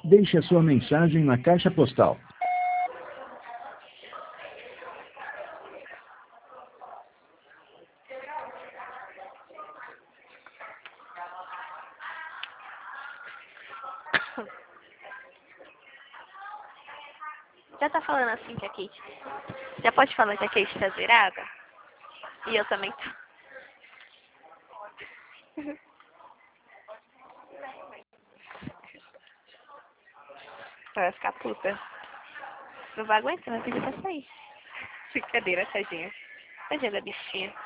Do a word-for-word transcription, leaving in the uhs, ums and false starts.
Deixe a sua mensagem na caixa postal. Já tá falando assim que a Kate... Já pode falar que a Kate tá zerada? E eu também tô. Vai ficar puta. Não vai aguentar, vai pedir pra sair. Brincadeira, tadinha. Tadinha da bichinha.